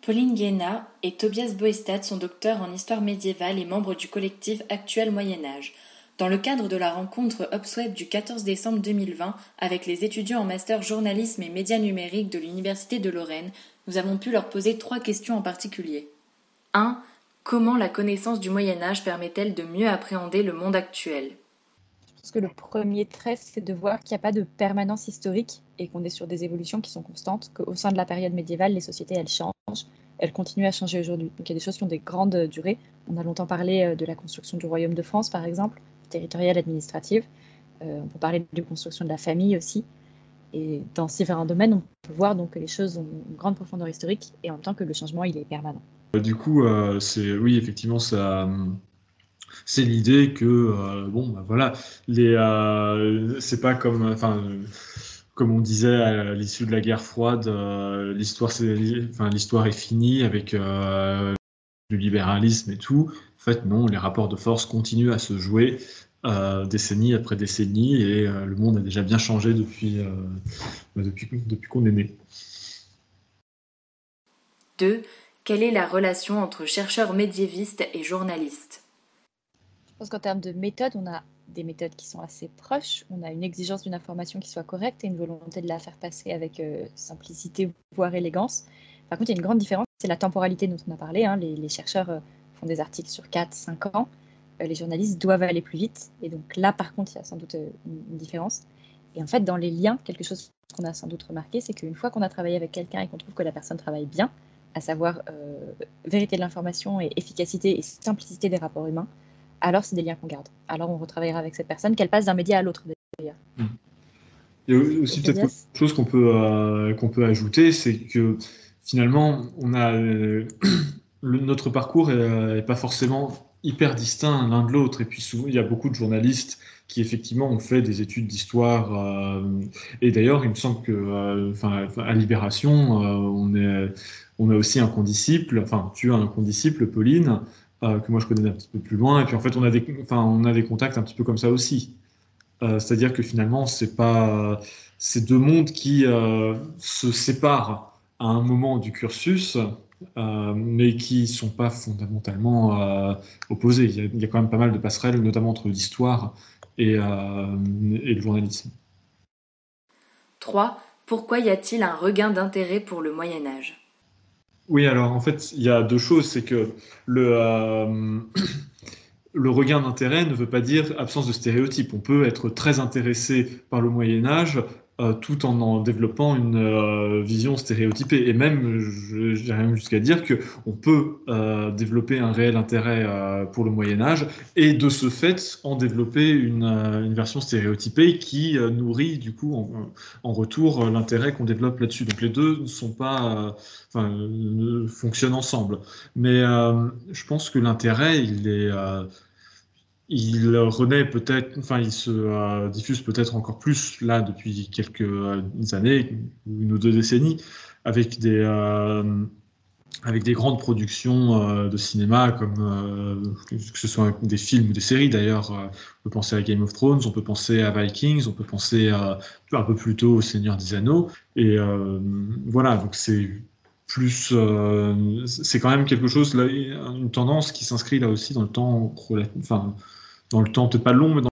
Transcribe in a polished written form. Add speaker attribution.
Speaker 1: Pauline Guéna et Tobias Boestad sont docteurs en histoire médiévale et membres du collectif Actuel Moyen-Âge. Dans le cadre de la rencontre UpSwap du 14 décembre 2020 avec les étudiants en master journalisme et médias numériques de l'Université de Lorraine, nous avons pu leur poser 3 questions en particulier. 1. Comment la connaissance du Moyen-Âge permet-elle de mieux appréhender le monde actuel ?
Speaker 2: Je pense que le premier trait, c'est de voir qu'il n'y a pas de permanence historique et qu'on est sur des évolutions qui sont constantes, qu'au sein de la période médiévale, les sociétés, elles changent, elles continuent à changer aujourd'hui. Donc il y a des choses qui ont des grandes durées. On a longtemps parlé de la construction du Royaume de France, par exemple, territoriale, administrative. On peut parler de la construction de la famille aussi. Et dans ces différents domaines, on peut voir donc que les choses ont une grande profondeur historique et en même temps que le changement, il est permanent.
Speaker 3: Du coup, oui, effectivement, ça, c'est l'idée que voilà, c'est pas comme, comme on disait à l'issue de la guerre froide, l'histoire est finie avec le libéralisme et tout. En fait, non, les rapports de force continuent à se jouer décennie après décennie et le monde a déjà bien changé depuis qu'on est né.
Speaker 1: 2. Quelle est la relation entre chercheurs médiévistes et journalistes ?
Speaker 2: Je pense qu'en termes de méthode, on a des méthodes qui sont assez proches. On a une exigence d'une information qui soit correcte et une volonté de la faire passer avec simplicité, voire élégance. Par contre, il y a une grande différence, c'est la temporalité dont on a parlé. Les chercheurs font des articles sur 4-5 ans. Les journalistes doivent aller plus vite. Et donc là, par contre, il y a sans doute une différence. Et en fait, dans les liens, quelque chose qu'on a sans doute remarqué, c'est qu'une fois qu'on a travaillé avec quelqu'un et qu'on trouve que la personne travaille bien, à savoir vérité de l'information et efficacité et simplicité des rapports humains, alors c'est des liens qu'on garde. Alors on retravaillera avec cette personne, qu'elle passe d'un média à l'autre d'ailleurs.
Speaker 3: Il y a aussi peut-être quelque chose qu'on peut ajouter, c'est que finalement, notre parcours est pas forcément hyper distinct l'un de l'autre. Et puis souvent, il y a beaucoup de journalistes qui effectivement ont fait des études d'histoire. Et d'ailleurs, il me semble que, à Libération, on a aussi un condisciple. Enfin, tu as un condisciple, Pauline, que moi je connais un petit peu plus loin. Et puis en fait, on a des contacts un petit peu comme ça aussi. C'est-à-dire que finalement, c'est deux mondes qui se séparent à un moment du cursus, mais qui sont pas fondamentalement opposés. Il y a quand même pas mal de passerelles, notamment entre l'histoire et le journalisme.
Speaker 1: 3. Pourquoi y a-t-il un regain d'intérêt pour le Moyen-Âge ?
Speaker 3: Oui, alors en fait, il y a deux choses. C'est que le regain d'intérêt ne veut pas dire absence de stéréotypes. On peut être très intéressé par le Moyen Âge tout en développant une vision stéréotypée. Et même, j'irais même jusqu'à dire qu'on peut développer un réel intérêt pour le Moyen Âge et de ce fait en développer une version stéréotypée qui nourrit du coup en retour l'intérêt qu'on développe là-dessus. Donc les deux ne sont pas, fonctionnent ensemble. Mais je pense que l'intérêt, il renaît peut-être, il se diffuse peut-être encore plus là depuis quelques années, une ou deux décennies, avec des grandes productions de cinéma, comme que ce soit des films ou des séries d'ailleurs. On peut penser à Game of Thrones, on peut penser à Vikings, on peut penser un peu plus tôt au Seigneur des Anneaux. Et voilà, donc c'est quand même quelque chose, là, une tendance qui s'inscrit là aussi dans le temps, dans le temps peut-être pas long, mais